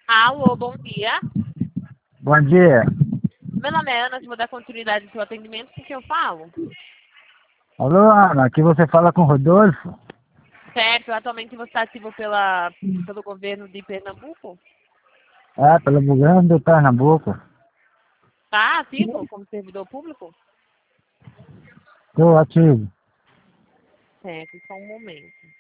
Alô, bom dia. Bom dia. Meu nome é Ana, vou dar continuidade ao seu atendimento, com quem eu falo. Alô, Ana, aqui você fala com o Rodolfo. Certo, atualmente você está ativo pelo governo de Pernambuco? Pelo governo do Pernambuco. Está ativo como servidor público? Estou ativo. Certo, só um momento.